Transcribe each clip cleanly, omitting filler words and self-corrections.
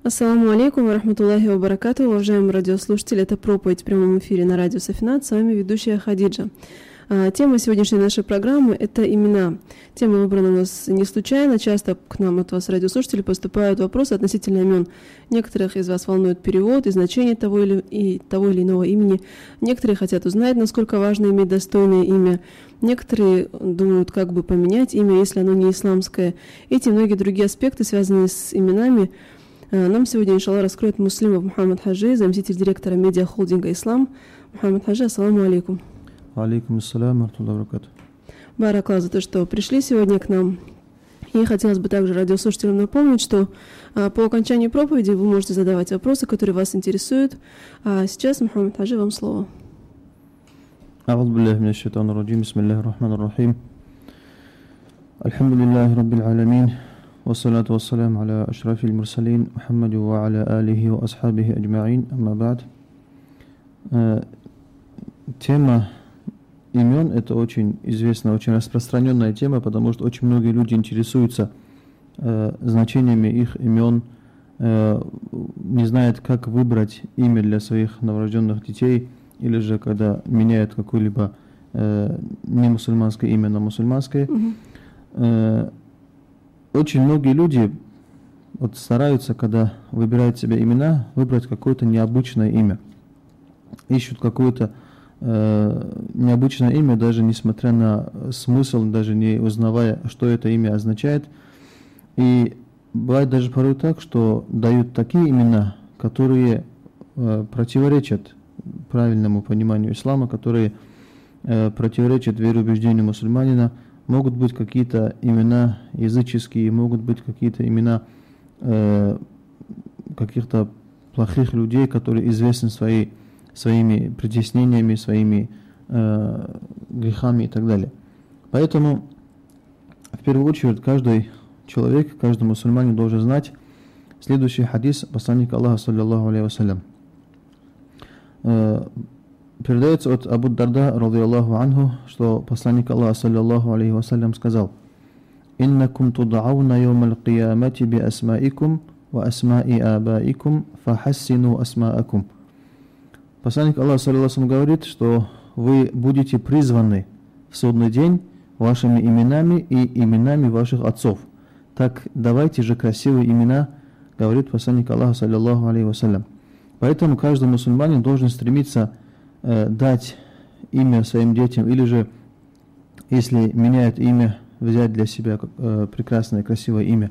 Ассаламу алейкум ва рахматуллахи ва баракату. Уважаемые радиослушатели, это проповедь в прямом эфире на радио Сафинат. С вами ведущая Хадиджа. Тема сегодняшней нашей программы – это имена. Тема выбрана у нас не случайно. Часто к нам от вас, радиослушатели, поступают вопросы относительно имен. Некоторых из вас волнует перевод и значение того или иного имени. Некоторые хотят узнать, насколько важно иметь достойное имя. Некоторые думают, как бы поменять имя, если оно не исламское. Эти и многие другие аспекты, связанные с именами, нам сегодня, иншаллах, раскроет Муслимов Мухаммад Хаджи, заместитель директора медиахолдинга «Ислам». Мухаммад Хаджи, ассаламу алейкум. Алейкум ассалям, ва баракату. Баракаллах за то, что пришли сегодня к нам. И хотелось бы также радиослушателям напомнить, что по окончании проповеди вы можете задавать вопросы, которые вас интересуют. А сейчас, Мухаммад Хаджи, вам слово. أعوذ بالله من الشيطان الرجيم بسم الله الرحمن الرحيم الحمد لله رب العالمين والصلاة والسلام على أشرف المرسلين محمد وعلى آله وأصحابه أجمعين أما بعد. Тема имен – это очень известная, очень распространенная тема, потому что очень многие люди интересуются значениями их имен, не знают, как выбрать имя для своих новорожденных детей, или же когда меняют какое-либо немусульманское имя на мусульманское. Очень многие люди стараются, когда выбирают себе имена, выбрать какое-то необычное имя. Ищут какое-то необычное имя, даже несмотря на смысл, даже не узнавая, что это имя означает. И бывает даже порой так, что дают такие имена, которые противоречат правильному пониманию ислама, которые противоречат вероубеждению мусульманина. Могут быть какие-то имена языческие, могут быть какие-то имена каких-то плохих людей, которые известны своими притеснениями, своими грехами и так далее. Поэтому, в первую очередь, каждый человек, каждый мусульманин должен знать следующий хадис посланника Аллаха, саллиллаху алейхи вассалям. Передается от Абу Дарда, радийаллаху анху, что посланник Аллаха, саллиллаху алейхи вассалям, сказал: «Иннакум туд'ауна йомал қиямати би асмаикум ва асмаи абаикум фахассину асмаакум». Посланник Аллаха, саллиллаху алейхи вассалям, говорит, что вы будете призваны в судный день вашими именами и именами ваших отцов. Так давайте же красивые имена, говорит посланник Аллаха, саллиллаху алейхи вассалям. Поэтому каждый мусульманин должен стремиться дать имя своим детям, или же, если меняют имя, взять для себя прекрасное, красивое имя.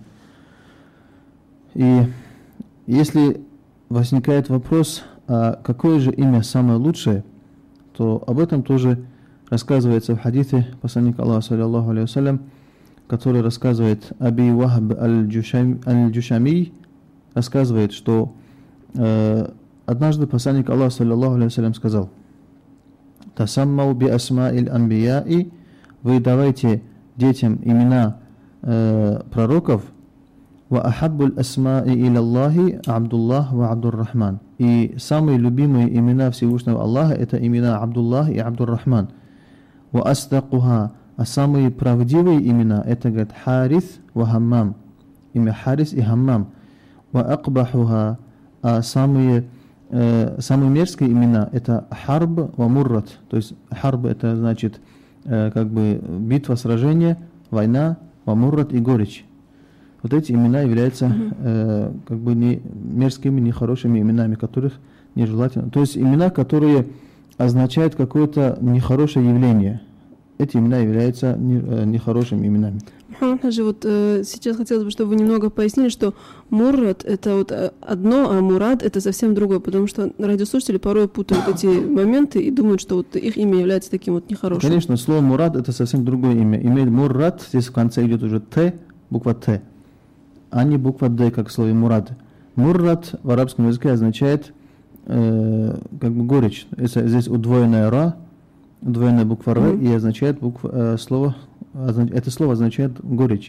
И если возникает вопрос, а какое же имя самое лучшее, то об этом тоже рассказывается в хадите посланника Аллаха, саллиллаху алейхи вассалям, который рассказывает Аби Вахб аль-Джушами, рассказывает, что однажды посланник Аллаха, саллиллаху алейхи вассалям, сказал: «Тасаммау би асма'иль анбияи», вы давайте детям имена пророков, «Ва ахаббуль асма'i илаллахи Абдуллах ва Абдур-Рахман». И самые любимые имена Всевышнего Аллаха – это имена Абдуллах и Абдур-Рахман. «Ва астакуха», а самые правдивые имена – это, говорит, Харис ва Хаммам, имя Харис и Хаммам. «Ва акбахуха», а самые мерзкие имена – это Харб ва Муррат. То есть Харб – это значит как бы битва, сражение, война, ва Муррат и горечь. Вот эти имена являются как бы не мерзкими, не хорошими именами, которых нежелательно. То есть имена, которые означают какое-то нехорошее явление. Эти имена являются нехорошими именами. Мухаммад Хаджи, вот сейчас хотелось бы, чтобы вы немного пояснили, что Муррат – это вот одно, а Мурад – это совсем другое, потому что радиослушатели порой путают эти моменты и думают, что вот их имя является таким вот нехорошим. Конечно, слово Мурад – это совсем другое имя. Имя Муррат, здесь в конце идет уже Т, буква Т, а не буква Д, как в слове Мурад. Муррат в арабском языке означает как бы горечь. Здесь удвоенная Ра, удвоенная буква Р, и означает слово. Это слово означает горечь.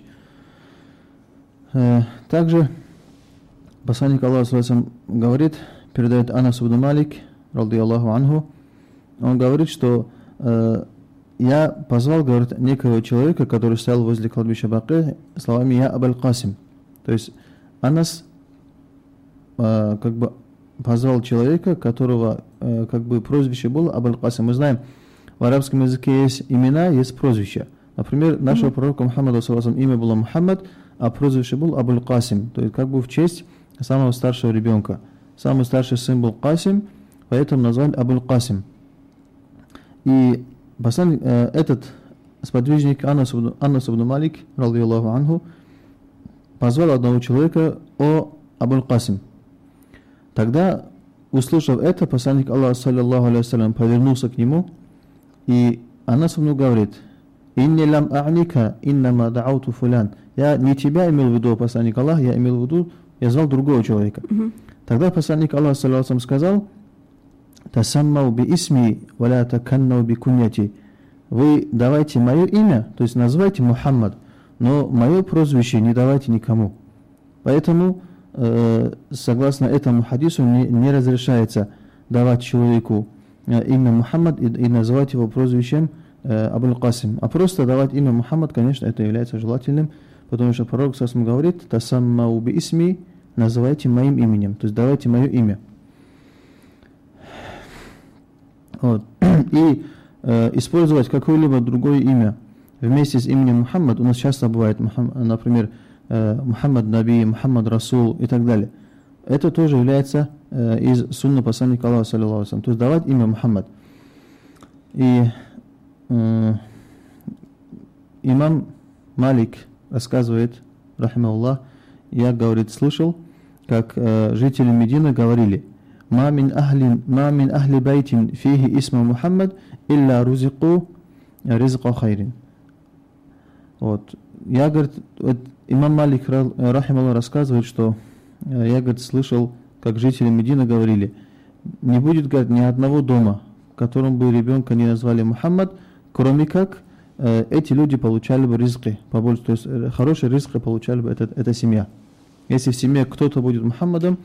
Также посланник Аллаха говорит, передает Анас ибн Малик, радийаллаху анху, он говорит, что я позвал, говорит, некого человека, который стоял возле кладбища Баки, словами «Я Абуль Касим». То есть Анас как бы позвал человека, которого как бы прозвище было Абуль Касим. Мы знаем, в арабском языке есть имена, есть прозвища. Например, нашего пророка Мухаммада имя было Мухаммад, а прозвище был Абуль Касим, то есть как бы в честь самого старшего ребенка. Самый старший сын был Касим, поэтому назвали Абуль Касим. И этот сподвижник Анас ибн Малик, радийаллаху анху, позвал одного человека: «О Абуль Касим». Тогда, услышав это, посланник Аллаха, саллаллаху алейхи вассалям, повернулся к нему, и Анас ибн говорит: «Инни лам а'ника, иннама да'ауту фулян». Я не тебя имел в виду, посланник Аллаха, я имел в виду, я звал другого человека. Тогда посланник Аллаха, саллаллаху алейхи вассалям, сказал: «Тасаммау би исми, валя таканнау би куньяти». Вы давайте мое имя, то есть называйте Мухаммад, но мое прозвище не давайте никому. Поэтому, согласно этому хадису, не разрешается давать человеку имя Мухаммад и называть его прозвищем Абуль Касим. А просто давать имя Мухаммад, конечно, это является желательным, потому что пророк сам говорит: «Тасаммау би исми», называйте моим именем, то есть давайте мое имя. Вот. И использовать какое-либо другое имя вместе с именем Мухаммад, у нас часто бывает, например, Мухаммад Наби, Мухаммад Расул и так далее. Это тоже является из сунны посланника Аллаха, саллаллаху алейхи ва саллям, то есть давать имя Мухаммад. И имам Малик рассказывает, рахимахуллах, я, говорит, слышал, как жители Медины говорили: «Ма мин ахли байтин фихи исма Мухаммад илля рузику ризqa хайрин». Вот. Я, говорит, имам Малик, рахимахуллах, рассказывает, что я, говорит, слышал, как жители Медины говорили: не будет, говорит, ни одного дома, в котором бы ребенка не назвали Мухаммад, кроме как эти люди получали бы ризки побольше, то есть хорошие ризки получали бы эта семья. Если в семье кто-то будет Мухаммадом,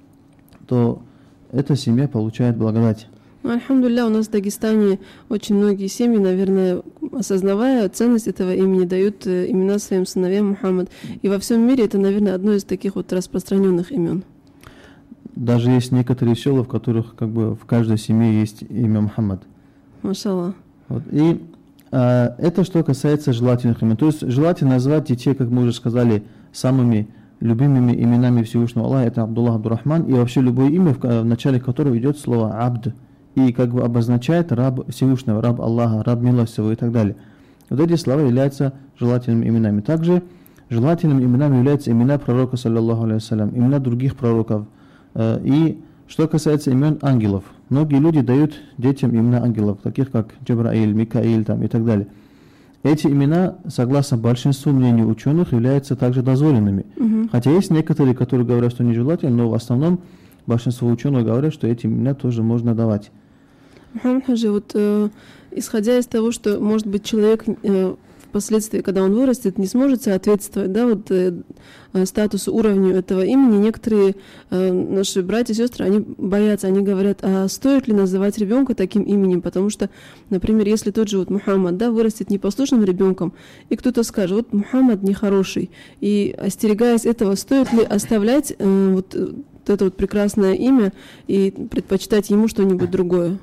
то эта семья получает благодать. Ну, альхамдулилля, у нас в Дагестане очень многие семьи, наверное, осознавая ценность этого имени, дают имена своим сыновьям Мухаммад. И во всем мире это, наверное, одно из таких вот распространенных имен. Даже есть некоторые села, в которых как бы в каждой семье есть имя Мухаммад. Машаллах. Вот. И это что касается желательных имен. То есть желательно назвать детей, как мы уже сказали, самыми любимыми именами Всевышнего Аллаха. Это Абдуллах, Абдурахман. И вообще любое имя, в начале которого идет слово «абд». И как бы обозначает раб Всевышнего, раб Аллаха, раб милостивого и так далее. Вот эти слова являются желательными именами. Также желательными именами являются имена пророка, саллаллаху алейхи вассалям, имена других пророков. И что касается имен ангелов, многие люди дают детям имена ангелов, таких как Джабраиль, Микаиль там, и так далее. Эти имена, согласно большинству мнений ученых, являются также дозволенными. Хотя есть некоторые, которые говорят, что нежелательно, но в основном большинство ученых говорят, что эти имена тоже можно давать. Мухаммад Хаджи, вот исходя из того, что, может быть, человек впоследствии, когда он вырастет, не сможет соответствовать, да, вот, статусу, уровню этого имени, некоторые наши братья и сестры, они боятся, они говорят: а стоит ли называть ребенка таким именем, потому что, например, если тот же вот Мухаммад, да, вырастет непослушным ребенком, и кто-то скажет: вот Мухаммад нехороший, и остерегаясь этого, стоит ли оставлять вот это вот прекрасное имя и предпочитать ему что-нибудь другое?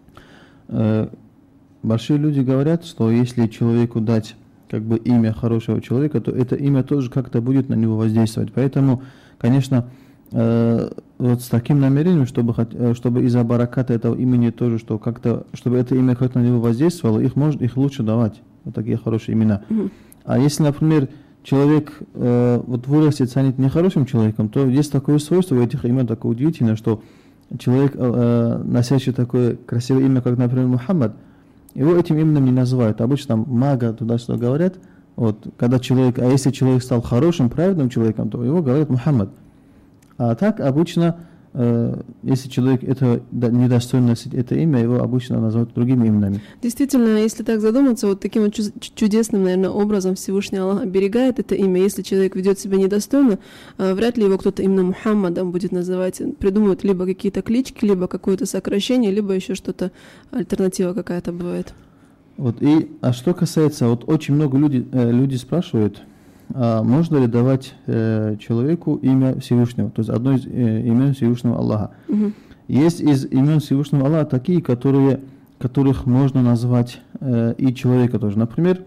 Большие люди говорят, что если человеку дать как бы имя хорошего человека, то это имя тоже как-то будет на него воздействовать. Поэтому, конечно, вот с таким намерением, чтобы из-за бараката этого имени тоже, что как-то, чтобы это имя как-то на него воздействовало, их лучше давать, вот такие хорошие имена. А если, например, человек вот вырастет, станет нехорошим человеком, то есть такое свойство у этих имен, такое удивительное, что человек, носящий такое красивое имя, как, например, Мухаммад, его этим именем не называют. Обычно там мага туда-сюда говорят. Вот, когда человек, а если человек стал хорошим, праведным человеком, то его говорят Мухаммад. А так обычно, если человек недостоин носить это имя, его обычно называют другими именами. Действительно, если так задуматься, вот таким вот чудесным, наверное, образом Всевышний Аллах оберегает это имя. Если человек ведет себя недостойно, вряд ли его кто-то именно Мухаммадом будет называть. Придумывают либо какие-то клички, либо какое-то сокращение, либо еще что-то, альтернатива какая-то бывает. Вот, а что касается, вот очень много людей спрашивают, можно ли давать человеку имя Всевышнего, то есть одно из имен Всевышнего Аллаха. Есть из имен Всевышнего Аллаха такие, которых можно назвать и человека тоже. Например,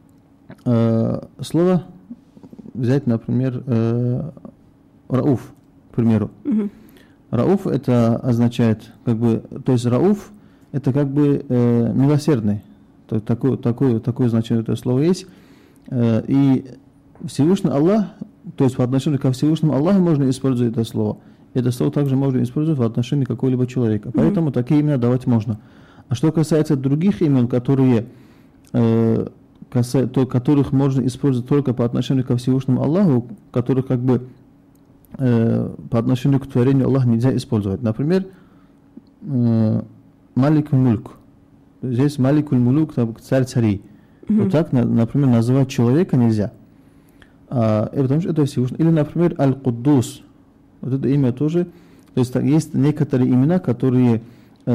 слово взять, например, Рауф, к примеру. Рауф это означает, то есть Рауф это милосердный. Такое значение это слово есть. И Всевышний Аллах, то есть по отношению ко Всевышнему Аллаху можно использовать это слово. Это слово также можно использовать в отношении какого-либо человека. Поэтому такие имена давать можно. А что касается других имен, которых можно использовать только по отношению ко Всевышнему Аллаху, которых по отношению к творению Аллаха нельзя использовать. Например, Маликуль Мульк. Здесь Маликуль Мулук, царь царей. Вот так, например, называть человека нельзя. Потому что это Всевышний. Или, например, Аль-Куддус. Вот это имя тоже. То есть есть некоторые имена, которые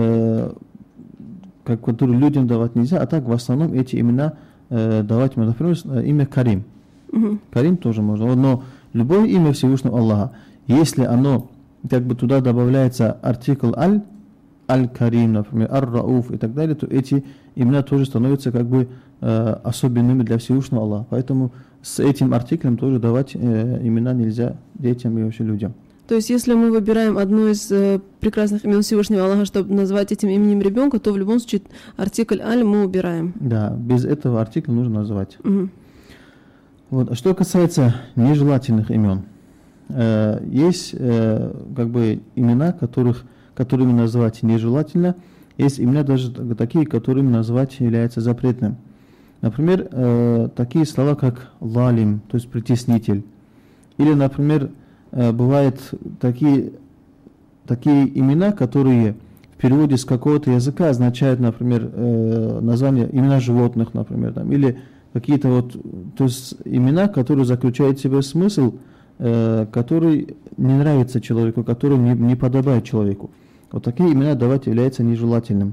людям давать нельзя, а так в основном эти имена давать можно. Например, имя Карим. Карим тоже можно. Но любое имя Всевышнего Аллаха, если оно туда добавляется артикль Аль-Карим, например, Ар-Рауф и так далее, то эти имена тоже становятся особенными для Всевышнего Аллаха. Поэтому с этим артиклем тоже давать имена нельзя детям и вообще людям. То есть, если мы выбираем одно из прекрасных имен Всевышнего Аллаха, чтобы назвать этим именем ребенка, то в любом случае артикль «аль» мы убираем. Да, без этого артикля нужно назвать. Вот. А что касается нежелательных имен, есть имена, которыми назвать нежелательно, есть имена даже такие, которыми назвать является запретным. Например, такие слова, как «лалим», то есть «притеснитель». Или, например, бывают такие имена, которые в переводе с какого-то языка означают, например, название, имена животных, например, или какие-то то есть имена, которые заключают в себе смысл, который не нравится человеку, который не подобает человеку. Вот такие имена давать является нежелательным.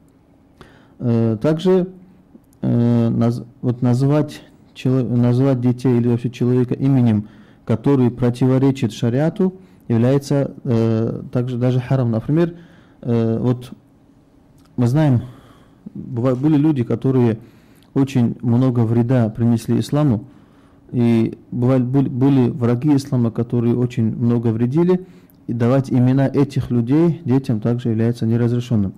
Также называть детей или вообще человека именем, который противоречит шариату, является также даже харам. Например, мы знаем, были люди, которые очень много вреда принесли исламу, и были враги ислама, которые очень много вредили, и давать имена этих людей детям также является неразрешенным.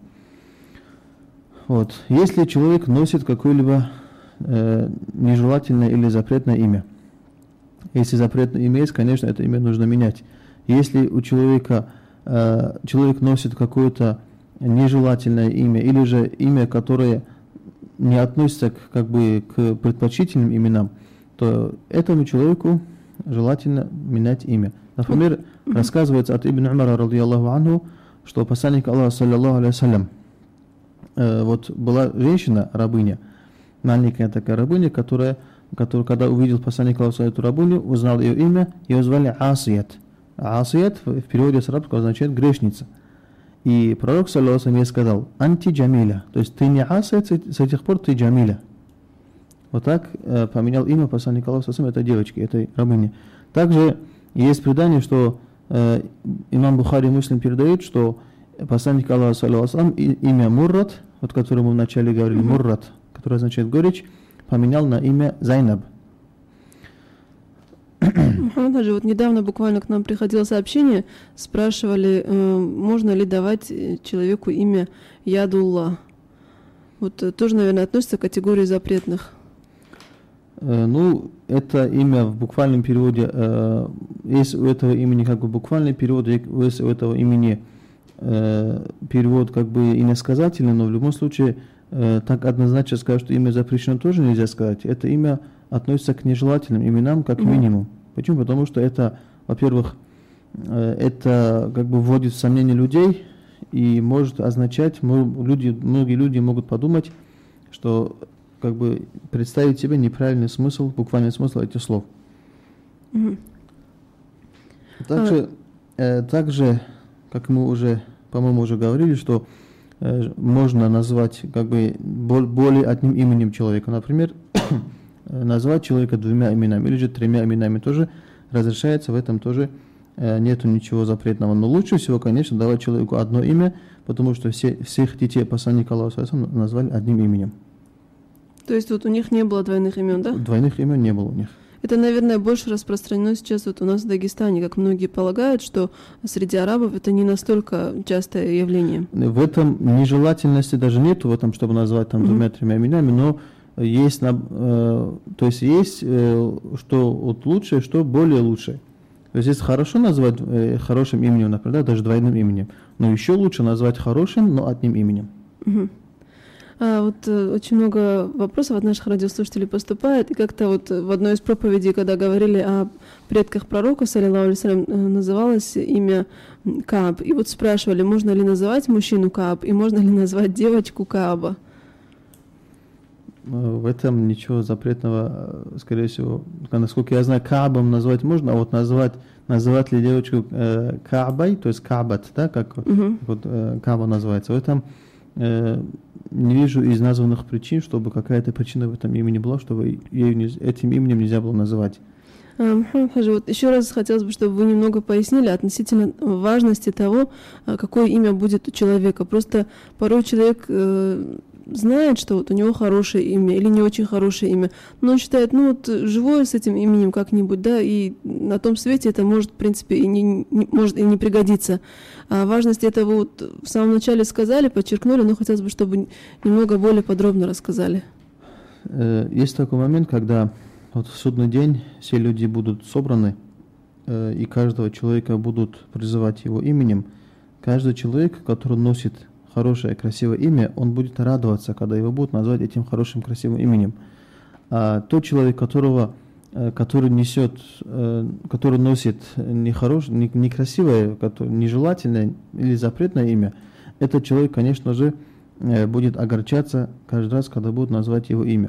Если человек носит какое-либо нежелательное или запретное имя, если запретное имя есть, конечно, это имя нужно менять. Если у человек носит какое-то нежелательное имя, или же имя, которое не относится к предпочтительным именам, то этому человеку желательно менять имя. Например, рассказывается от Ибн Умара, радийаллаху анху, что посланник Аллаха, саллаллаху алейхи была женщина, рабыня, маленькая такая рабыня, которая, когда увидел посланник Аллаха эту рабыню, узнал ее имя, ее звали Асият. Асият в переводе с арабского означает грешница. И пророк, саллаллаху алейхи, ей сказал: «Анти джамиля», то есть ты не Асият, с этих пор ты джамиля. Вот так поменял имя посланника Аллаха этой девочки, этой рабыни. Также есть предание, что имам Бухари и Муслим передают, что посланник Аллаха, саллаллаху алейхи, имя Муррат, которое мы вначале говорили, Муррат, которое означает горечь, поменял на имя Зайнаб. Мухаммад Хаджи, недавно буквально к нам приходило сообщение, спрашивали, можно ли давать человеку имя Ядулла. Тоже, наверное, относится к категории запретных. Это имя в буквальном переводе, есть у этого имени буквальный перевод, есть у этого имени перевод иносказательный, но в любом случае так однозначно сказать, что имя запрещено, тоже нельзя сказать. Это имя относится к нежелательным именам как минимум. Почему? Потому что это, во-первых, это вводит в сомнение людей и может означать, многие люди могут подумать, что представить себе неправильный смысл, буквальный смысл этих слов. Также, как мы уже, по-моему, уже говорили, что можно назвать более одним именем человека. Например, назвать человека двумя именами или же тремя именами тоже разрешается, в этом тоже нету ничего запретного. Но лучше всего, конечно, давать человеку одно имя, потому что всех детей посланника Аллаха назвали одним именем. То есть вот у них не было двойных имен, да? Двойных имен не было у них. Это, наверное, больше распространено сейчас вот у нас в Дагестане, как многие полагают, что среди арабов это не настолько частое явление. В этом нежелательности даже нету, в этом, чтобы назвать там двумя-тремя именами, но есть, то есть есть, что вот лучшее, что более лучшее. То есть если хорошо назвать хорошим именем, например, даже двойным именем, но еще лучше назвать хорошим, но одним именем. Вот очень много вопросов от наших радиослушателей поступает, и как-то вот в одной из проповедей, когда говорили о предках пророка, саллаллаху алейхи ва саллям, называлось имя Кааб. И вот спрашивали, можно ли называть мужчину Кааб, и можно ли назвать девочку Кааба? В этом ничего запретного, скорее всего, насколько я знаю, Каабом назвать можно, а вот называть ли девочку Каабой, то есть Каабат, да, как вот Кааба называется, в этом не вижу из названных причин, чтобы какая-то причина в этом имени была, чтобы этим именем нельзя было называть. Мухаммад Хаджи, вот еще раз хотелось бы, чтобы вы немного пояснили относительно важности того, какое имя будет у человека. Просто порой человек знает, что вот у него хорошее имя или не очень хорошее имя, но он считает, ну вот живое с этим именем как-нибудь, да, и на том свете это может, в принципе, может и не пригодиться. А важность этого вот в самом начале сказали, подчеркнули, но хотелось бы, чтобы немного более подробно рассказали. Есть такой момент, когда вот в судный день все люди будут собраны, и каждого человека будут призывать его именем. Каждый человек, который носит хорошее, красивое имя, он будет радоваться, когда его будут назвать этим хорошим, красивым именем. А тот человек, который носит некрасивое, нежелательное или запретное имя, этот человек, конечно же, будет огорчаться каждый раз, когда будут назвать его имя.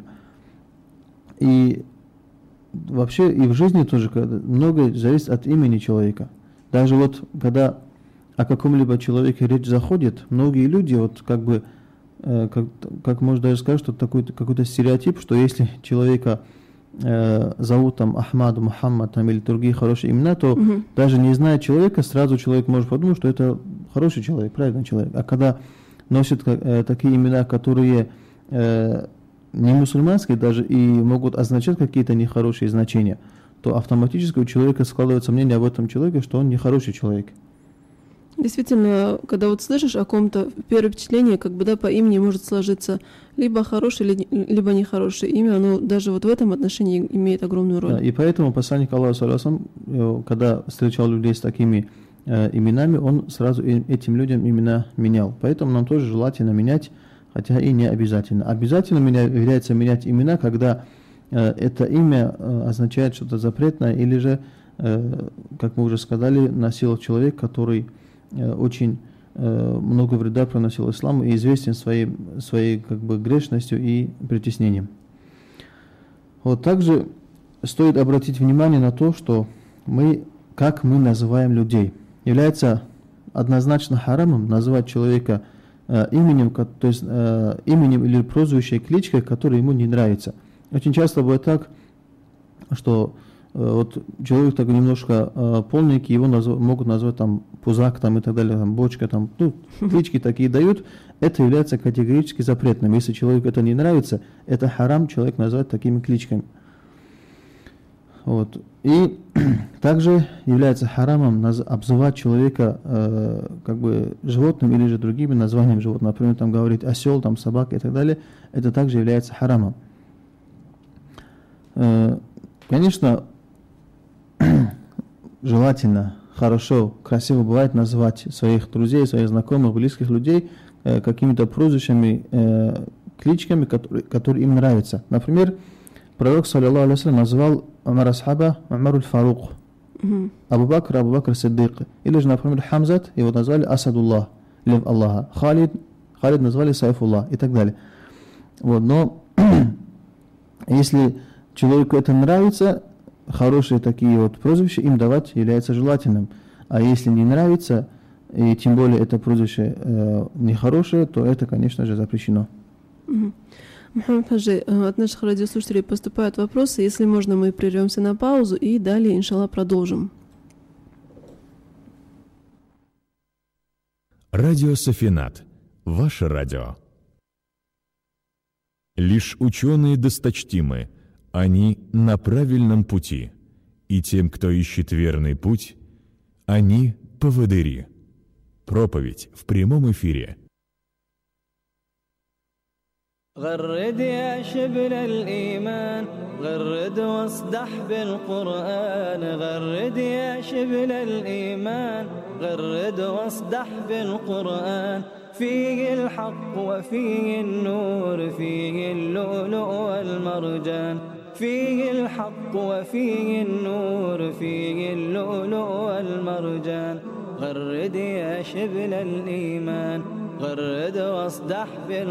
И вообще и в жизни тоже многое зависит от имени человека. Даже вот когда о каком-либо человеке речь заходит, многие люди, вот как бы, как можно даже сказать, что какой-то стереотип, что если человека зовут там Ахмад, Мухаммад там, или другие хорошие имена, то даже не зная человека, сразу человек может подумать, что это хороший человек, правильный человек. А когда носят такие имена, которые не мусульманские даже и могут означать какие-то нехорошие значения, то автоматически у человека складывается мнение об этом человеке, что он нехороший человек. Действительно, когда вот слышишь о ком-то, первое впечатление, как бы, да, по имени может сложиться либо хорошее, либо нехорошее имя, оно даже вот в этом отношении имеет огромную роль. Да, и поэтому посланник Аллаха, когда встречал людей с такими именами, он сразу этим людям имена менял. Поэтому нам тоже желательно менять, хотя и не обязательно. Обязательно является менять имена, когда это имя означает что-то запретное, или же, как мы уже сказали, носил человек, который очень много вреда приносил исламу и известен своей как бы грешностью и притеснением. Вот также стоит обратить внимание на то, что как мы называем людей. Является однозначно харамом называть человека именем, то есть именем или прозвищем, кличкой, которая ему не нравится. Очень часто бывает так, что вот человек такой немножко полненький, его могут назвать там пузак там, и так далее, там, бочка, там, клички такие дают. Это является категорически запретным. Если человеку это не нравится, это харам человек назвать такими кличками. Вот. И также является харамом обзывать человека как бы животным или же другими названиями животных. Например, там говорить осел, там собака и так далее. Это также является харамом. Конечно, желательно, хорошо, красиво бывает называть своих друзей, своих знакомых, близких людей какими-то прозвищами, кличками, которые им нравятся. Например, пророк, саллаллаху алейхи ва саллям, назвал Умар асхаба Умар аль-Фарук, Абу Бакр Сиддик. Или же, например, Хамзат, его назвали Асадуллах, лев Аллаха, Халид назвали Сайфуллах и так далее. Вот, но если человеку это нравится, хорошие такие вот прозвища им давать является желательным. А если не нравится, и тем более это прозвище нехорошее, то это, конечно же, запрещено. Мухаммад Хаджи, от наших радиослушателей поступают вопросы. Если можно, мы прервемся на паузу и далее, иншаллах, продолжим. Радио Сафинат. Ваше радио. Лишь ученые досточтимы, они на правильном пути. И тем, кто ищет верный путь, они поводыри. Проповедь в прямом эфире. غرد يا شبل الإيمان غرد واصدح بالقرآن غرد يا شبل الإيمان غرد واصدح بالقرآن فيه الحق وفيه النور فيه اللؤلؤ والمرجان فيه الحق وفيه النور فيه اللؤلؤ والمرجان غرد يا شبل الإيمان غرد واصدح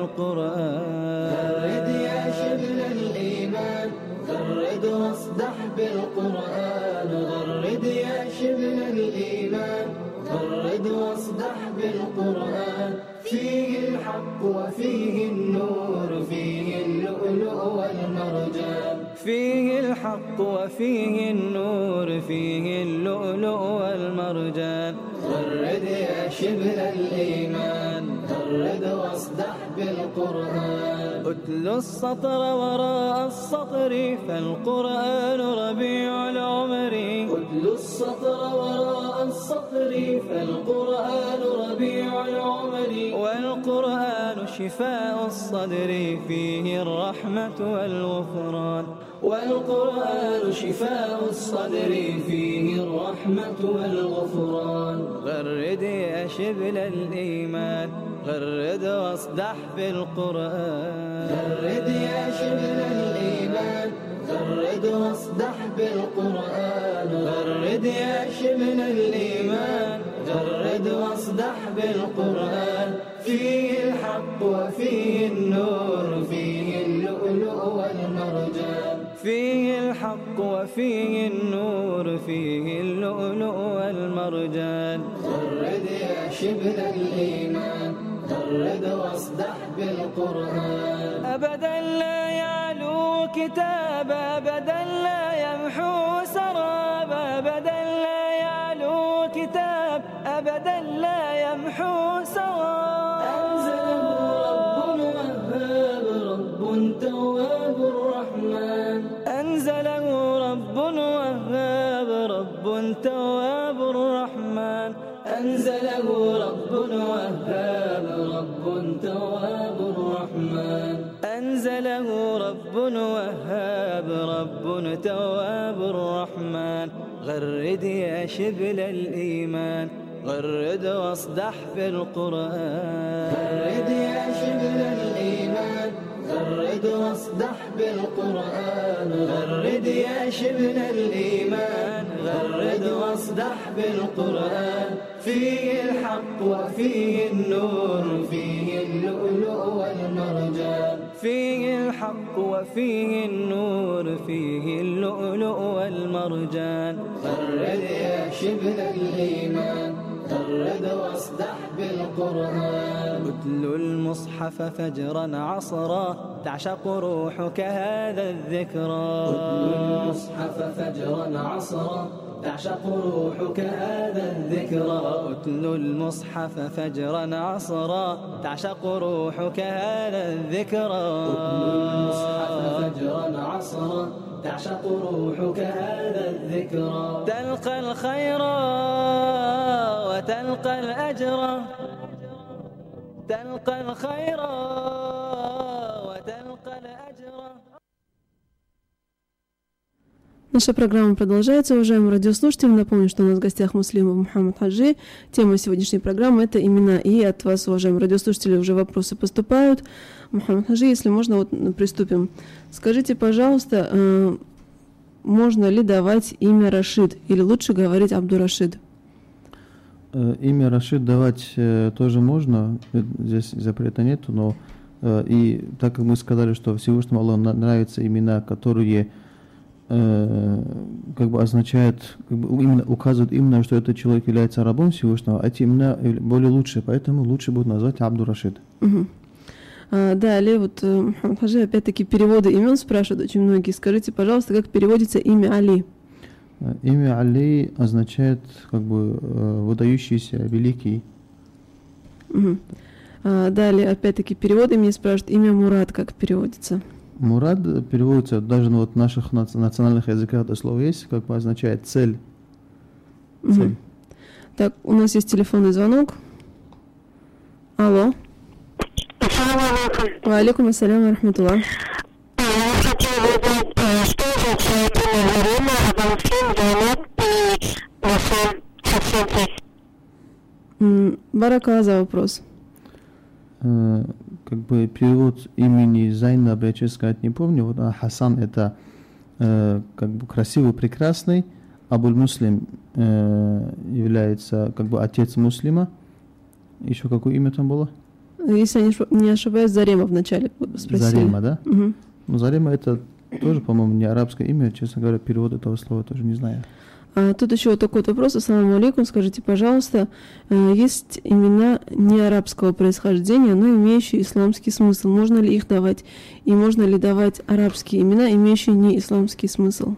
بالقرآن غرد يا شبل الإيمان غرد واصدح بالقرآن غرد يا شبل الإيمان غرد واصدح بالقرآن فيه الحق وفيه النور فيه اللؤلؤ والمرجان فيه الحق وفيه النور فيه اللؤلؤ والمرجان غرد يا شبل الإيمان غرد واصدح بالقرآن اتل السطر وراء السطر فالقرآن ربيع العمر اتل السطر وراء السطر فالقرآن ربيع العمر والقرآن شفاء الصدر فيه الرحمة والغفران والقرآن شفاء الصدر فيه الرحمة والغفران غرد يا شبل الإيمان غرد واصدح بالقرآن غرد يا شبل الإيمان غرد واصدح بالقرآن غرد يا شبل الإيمان غرد واصدح بالقرآن فيه الحق وفيه النور فيه اللؤلؤ والمرجان فيه الحق وفيه النور فيه اللؤلؤ والمرجان غرد يا شبل الإيمان غرد واصدح بالقرآن أبدا لا يعلو كتاب أبدا لا يمحو سراب أبدا لا يعلو كتاب أبدا لا يمحو سراب أنزله رب وهاب رب تواب الرحمن أنزله رب وهاب رب تواب الرحمن أنزله رب وهاب رب تواب الرحمن أنزله رب وهاب رب تواب الرحمن غرد يا شبل الإيمان غرد واصدح بالقرآن غرد يا شبل الإيمان غرد واصدح بالقرآن غرد يا شبل الإيمان غرد واصدح بالقرآن فيه الحق وفيه النور فيه اللؤلؤ والمرجان فيه الحق وفيه النور فيه اللؤلؤ والمرجان غرد يا شبل الإيمان غرد واصدح بالقرآن اتل المصحف فجرا عصرا تعشق روحك هذا الذكرى اتل المصحف فجرا عصرا تعشق روحك هذا الذكرى اتل المصحف فجرا عصرا تعشق روحك هذا الذكرى اتل المصحف فجرا عصرا تعشق روحك هذا الذكرى تلقى الخير وتلقى الأجر تلقى الخير وتلقى الأجر. Наша программа продолжается, уважаемые радиослушатели. Напомню, что у нас в гостях Муслимов Мухаммад Хаджи. Тема сегодняшней программы — это имена. И от вас, уважаемые радиослушатели, уже вопросы поступают. Мухаммад Хаджи, если можно, приступим. Скажите, пожалуйста, можно ли давать имя Рашид или лучше говорить Абдурашид? Имя Рашид давать тоже можно, здесь запрета нету, но и так как мы сказали, что Всевышнему Аллаху нравятся имена, которые как бы означают, как бы именно указывают именно, что этот человек является рабом Всевышнего, а эти имена более лучшие, поэтому лучше будет назвать Абдурашид. Угу. Далее, вот Мухаммад Хаджи, опять-таки, переводы имен спрашивают очень многие. Скажите, пожалуйста, как переводится имя Али? Имя Али означает как бы выдающийся, великий. Угу. Далее, опять-таки, перевод имени спрашивают, имя Мурад как переводится? Мурад переводится, даже вот в наших национальных языках это слово есть, как бы означает цель. Угу. Так, у нас есть телефонный звонок. Алло. Ва алейкум ассалям ва рахматуллах. Я хотела узнать, что означает имя Зарема, а Балфин, Зайнаб и Васан, совсем. Баракалла за вопрос. Как бы перевод имени Зайнаб, я, честно сказать, не помню. Вот, а Хасан это как бы красивый, прекрасный. Абуль Муслим является как бы отец муслима. Еще какое имя там было? Если я не ошибаюсь, Зарема вначале спросили. Зарема, да? Угу. Ну, Зарема это тоже, по-моему, не арабское имя. Честно говоря, перевод этого слова тоже не знаю. Тут еще вот такой вопрос. Ассаламу алейкум. Скажите, пожалуйста, есть имена не арабского происхождения, но имеющие исламский смысл. Можно ли их давать? И можно ли давать арабские имена, имеющие не исламский смысл?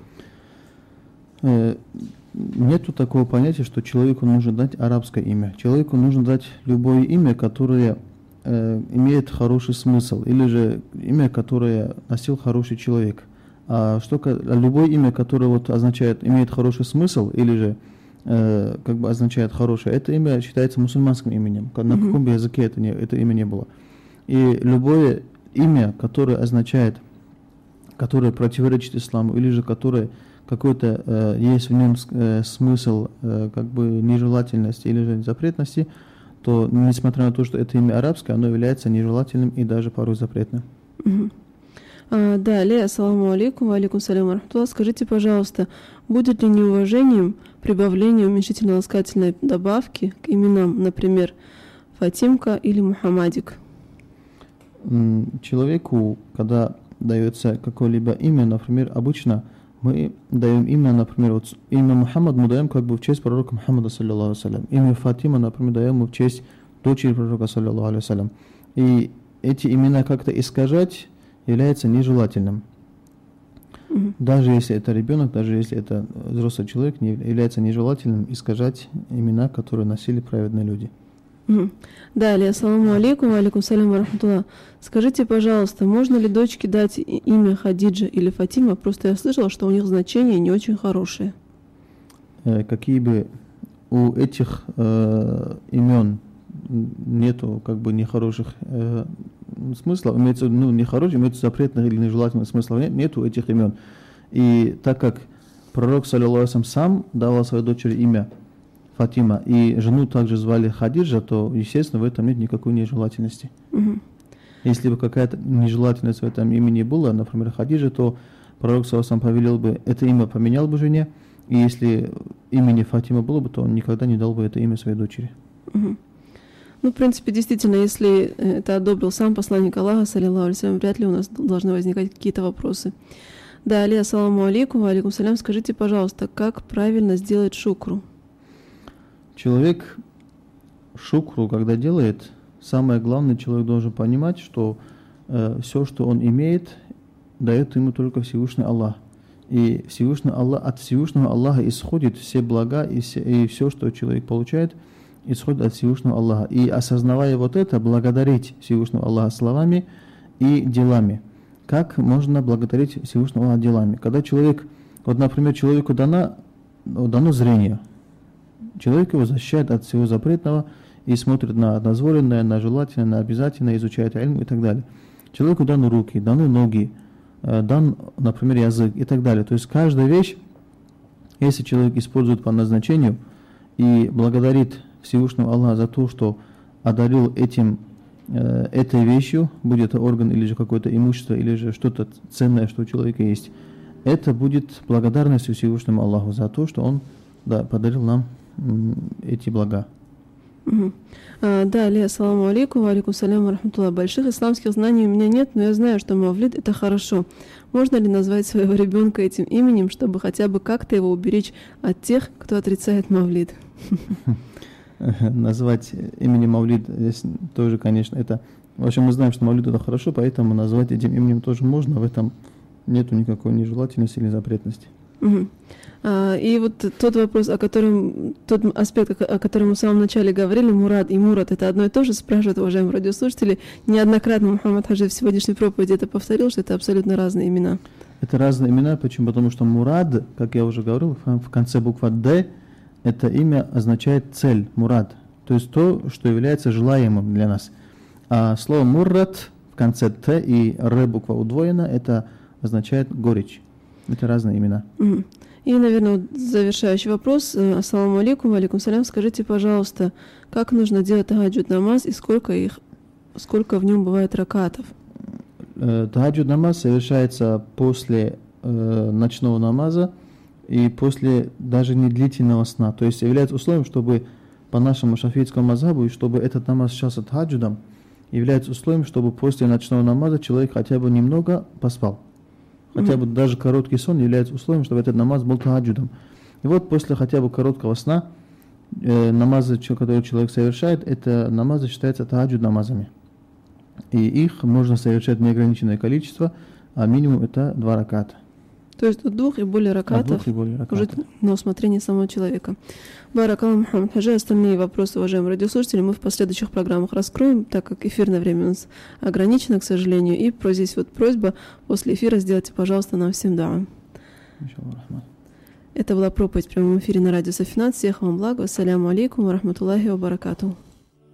Нету такого понятия, что человеку нужно дать арабское имя. Человеку нужно дать любое имя, которое имеет хороший смысл, или же имя, которое носил хороший человек. А любое имя, которое вот означает, имеет хороший смысл, или же как бы означает хорошее, это имя считается мусульманским именем. На каком бы языке это имя не было. И любое имя, которое означает, которое противоречит исламу, или же которое какой-то есть в нем смысл как бы нежелательности или же запретности, то, несмотря на то, что это имя арабское, оно является нежелательным и даже порой запретным. Далее, ассаламу алейкум, ва алейкум салям ва рахматуллах. Скажите, пожалуйста, будет ли неуважением прибавление уменьшительно-ласкательной добавки к именам, например, Фатимка или Мухаммадик? Человеку, когда дается какое-либо имя, например, обычно мы даем имя, например, вот имя Мухаммад мы даем как бы в честь пророка Мухаммада, саллиллаху алейхи. Имя Фатима, например, даем в честь дочери пророка, саллиллаху алейхи. И эти имена как-то искажать является нежелательным. Даже если это ребенок, даже если это взрослый человек, является нежелательным искажать имена, которые носили праведные люди. Далее, ассаламу алейкум, ва алейкум салям ва рахматуллах. Скажите, пожалуйста, можно ли дочке дать имя Хадиджа или Фатима? Просто я слышала, что у них значения не очень хорошие. Какие бы у этих имен нету как бы нехороших смыслов, имеется, нехороших, имеется запретных или нежелательных смыслов, нету этих имен. И так как пророк, саллиллаху алейхи, сам давал своей дочери имя Фатима, и жену также звали Хадиджа, то, естественно, в этом нет никакой нежелательности. Если бы какая-то нежелательность в этом имени была, например, Хадиджа, то пророк сам повелел бы, это имя поменял бы жене, и если имени Фатима было бы, то он никогда не дал бы это имя своей дочери. Ну, в принципе, действительно, если это одобрил сам посланник Аллаха, саллиллаху алейхи, вряд ли у нас должны возникать какие-то вопросы. Далее, ассаламу алейкум, ва алейкум салям. Скажите, пожалуйста, как правильно сделать шукру? Человек шукру, когда делает, самое главное, человек должен понимать, что все, что он имеет, дает ему только Всевышний Аллах. И Всевышний Аллах, от Всевышнего Аллаха исходит все блага и все, что человек получает, исходит от Всевышнего Аллаха. И осознавая вот это, благодарить Всевышнего Аллаха словами и делами. Как можно благодарить Всевышнего Аллаха делами? Когда человек, вот, например, человеку дано зрение, человек его защищает от всего запретного и смотрит на дозволенное, на желательное, на обязательное, изучает ильм и так далее. Человеку даны руки, даны ноги, дан, например, язык и так далее. То есть каждая вещь, если человек использует по назначению и благодарит Всевышнего Аллаха за то, что одарил этой вещью, будь это орган или же какое-то имущество, или же что-то ценное, что у человека есть, это будет благодарностью Всевышнему Аллаху за то, что Он подарил нам эти блага. Далее, ассаламу алейкум, ва алейкум салям ва рахматуллах. Больших исламских знаний у меня нет, но я знаю, что мавлид — это хорошо. Можно ли назвать своего ребенка этим именем, чтобы хотя бы как-то его уберечь от тех, кто отрицает мавлид? назвать именем Мавлид, здесь тоже, конечно, это... В общем, мы знаем, что Мавлид это хорошо, поэтому назвать этим именем тоже можно, в этом нету никакой нежелательности или запретности. Угу. И вот тот вопрос, тот аспект, о котором мы в самом начале говорили, Мурад и Мурат, это одно и то же, спрашивают уважаемые радиослушатели. Неоднократно Мухаммад Хаджи в сегодняшней проповеди это повторил, что это абсолютно разные имена. Это разные имена, почему? Потому что Мурад, как я уже говорил, в конце буква Д, это имя означает цель, Мурад, то есть то, что является желаемым для нас. А слово Муррат в конце Т и Р буква удвоена, это означает горечь. Это разные имена. И, наверное, завершающий вопрос. Ассаламу алейкум, алейкум салям. Скажите, пожалуйста, как нужно делать тахаджуд намаз и сколько в нем бывает ракатов? Тахаджуд намаз совершается после ночного намаза и после даже не длительного сна. То есть является условием, чтобы по нашему шафиитскому мазхабу, и чтобы этот намаз считался тахаджудом, является условием, чтобы после ночного намаза человек хотя бы немного поспал. Хотя бы даже короткий сон является условием, чтобы этот намаз был тахаджудом. И вот после хотя бы короткого сна намазы, которые человек совершает, это намазы считаются тахаджуд намазами. И их можно совершать неограниченное количество, а минимум это 2 раката. То есть от 2 и более ракатов уже на усмотрение самого человека. Баракаллаху Мухаммад Хаджи. Остальные вопросы, уважаемые радиослушатели, мы в последующих программах раскроем, так как эфирное время у нас ограничено, к сожалению. И здесь вот просьба после эфира сделайте, пожалуйста, нам всем дуа. Это была проповедь в прямом эфире на радио Сафинат. Всех вам благ. Ассаляму алейкум ва рахматуллахи ва баракатуху.